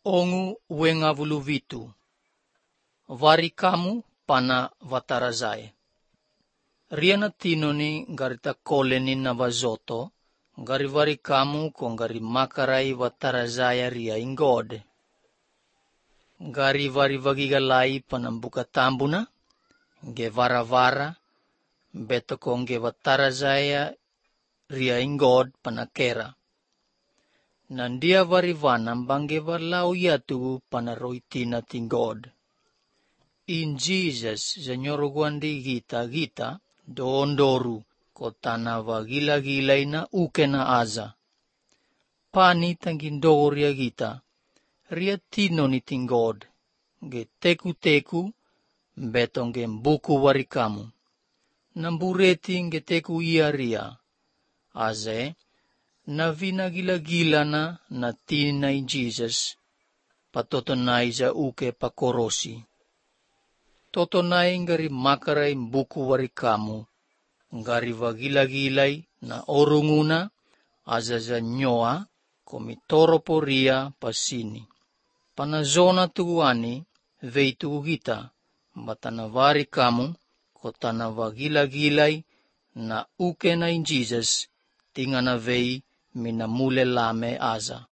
Ongu wengavulu vitu. Vari kamu pana vatarazai. Riana tinoni garita koleni na vazoto, gari vari kamu con gari makarai vatarazaya ria ingode. Gari vari vagigalai panambuka tambuna, ge vara-vara, beto con ge vatarazaya ria ingod panakera. Nandia vari vanam bange varlau yatu panaroitina tingod. In Jesus, Señor Guandi gita doondoru kotana vagila-gilay na uke na aza. Pani tangindoria gita, ria tino ni tingod, ge teku-teku, betong ge buku warikamu. Nambureti ge teku ia ria, aze, na vinagila-gila na tina in Jesus, patotonay za uke pakorosi. Totonay ngari makaray buku warikamu, ngari vagila-gilay na orunguna, azaza nyoa, komitoro ria pasini. Panazona tuguani, veitu gita, batanavari kamu, kotana vagila-gilay na uke na in Jesus, tingana vei minamule lame aza.